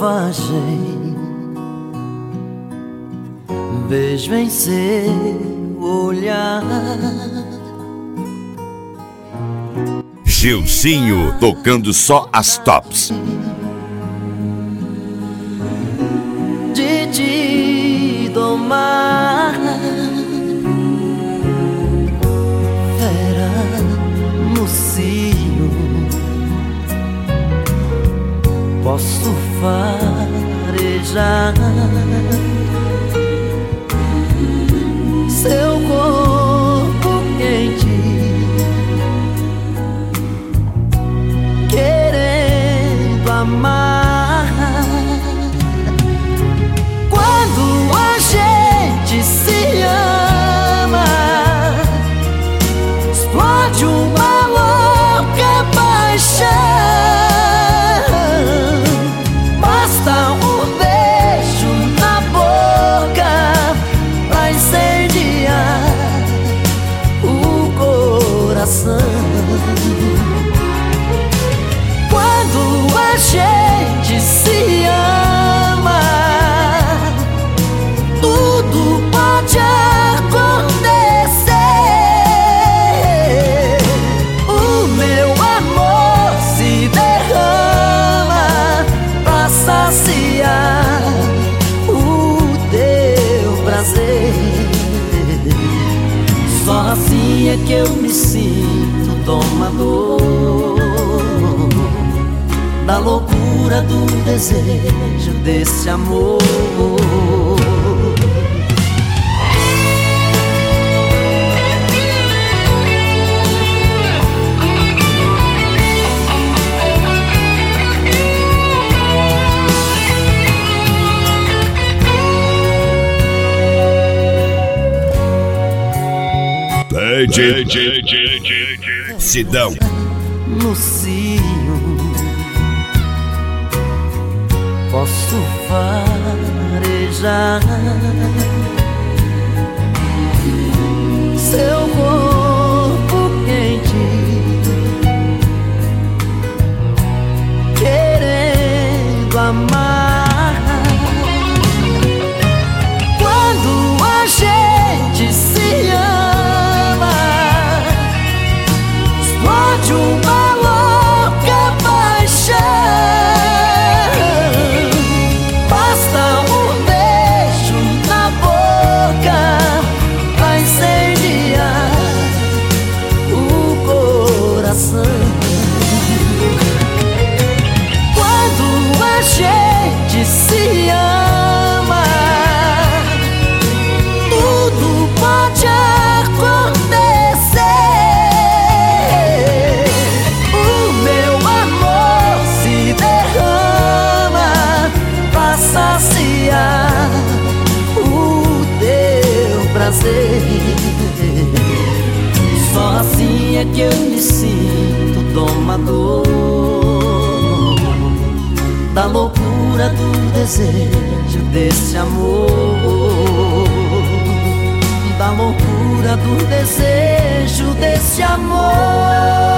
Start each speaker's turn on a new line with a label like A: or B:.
A: selvagem vejo em seu olhar.
B: Gilzinho tocando só as tops.
A: De te domar, fera no cio, posso farejar seu corpo quente, querendo amar. Quando a gente se ama, explode uma louca paixão. Basta um beijo na boca pra incendiar o coração. Quando a gente se ama, tudo pode acontecer. O meu amor se derrama pra saciar o teu prazer. Só assim é que eu me sinto domador da loucura do desejo desse amor.
B: Sidão
A: no cio, posso farejar seu corpo quente, querendo amar. Quando a gente se ama, explode uma louca paixão. Basta um beijo na boca pra incendiar o coração. Quando a gente se ama, tudo pode acontecer. O meu amor se derrama pra saciar o teu prazer. Só assim é que eu me sinto domador da loucura do desejo desse amor. Da loucura do desejo desse amor.